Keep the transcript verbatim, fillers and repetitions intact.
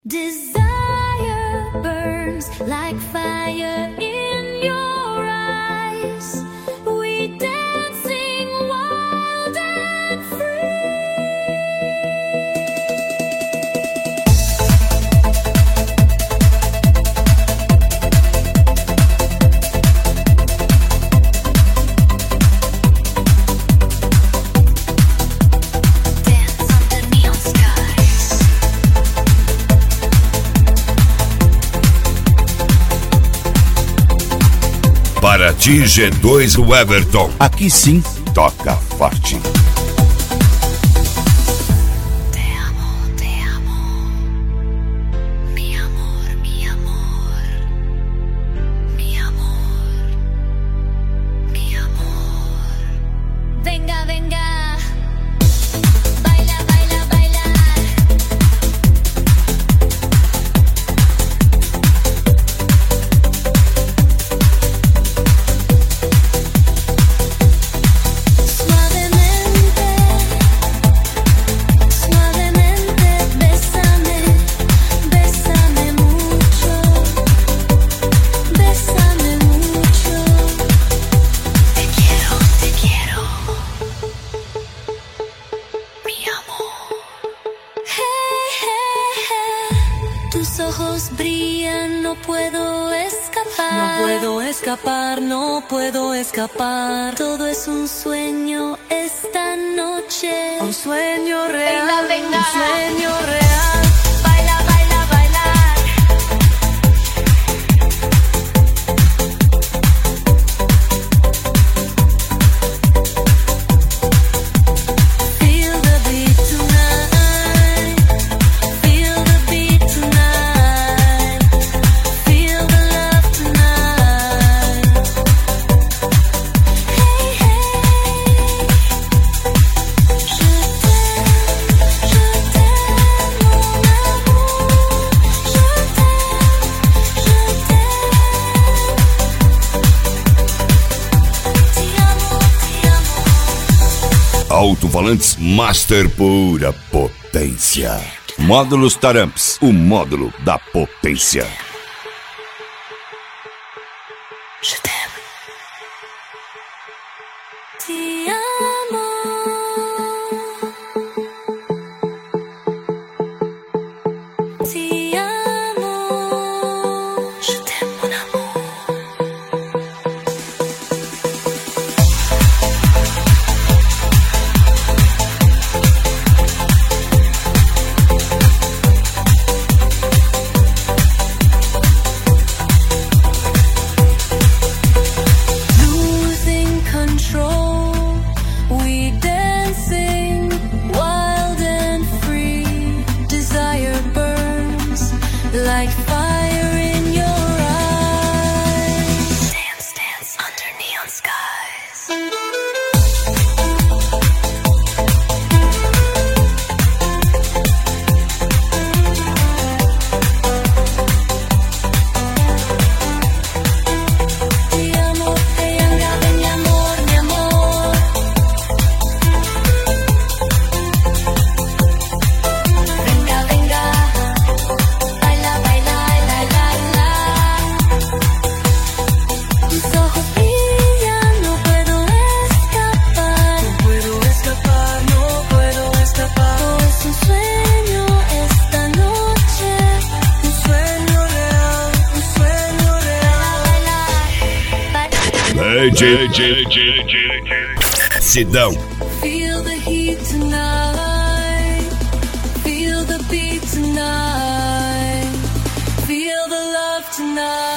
Desire burns like fire in your eyes. We dancing wild and Paraty G dois Weverton. Aqui sim, toca forte. Tus ojos brillan, no puedo escapar. No puedo escapar, no puedo escapar. Todo es un sueño esta noche. Un sueño real, venga, venga. Un sueño real. Baila, baila, bailar. Feel the beat tonight. Feel the beat tonight. Feel the love tonight. Hey, hey. Je t'aime, je t'aime, mon amour. Je t'aime, je t'aime. Ti amo, ti amo. Alto-falantes Master, pura potência. Módulos Taramps, o módulo da potência. Je t'aime. Ti amo. Ti amo. Je t'aime, mon amour. Losing control, we dancing wild and free. Desire burns like fire in your eyes. Dance, dance under neon skies. Ti amo, hey, anga, mi amor, mi amor. Venga, venga, baila, baila, la, la, la. Tus ojos brillan, no puedo escapar. No puedo escapar, no puedo escapar. Todo es un sueño esta noche. Un sueño real, un sueño real. Hey, J, J, J, J. Sidão. Feel the heat tonight. Feel the beat tonight. Feel the love tonight.